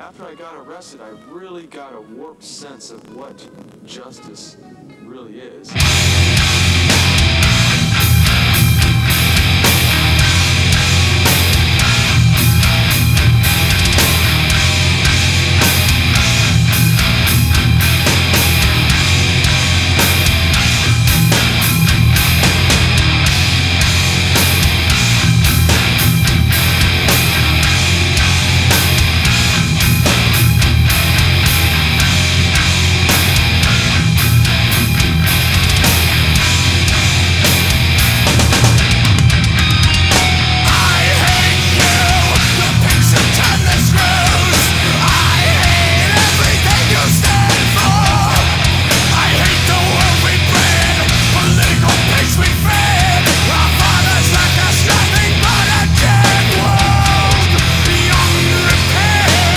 After I got arrested, I really got a warped sense of what justice really is.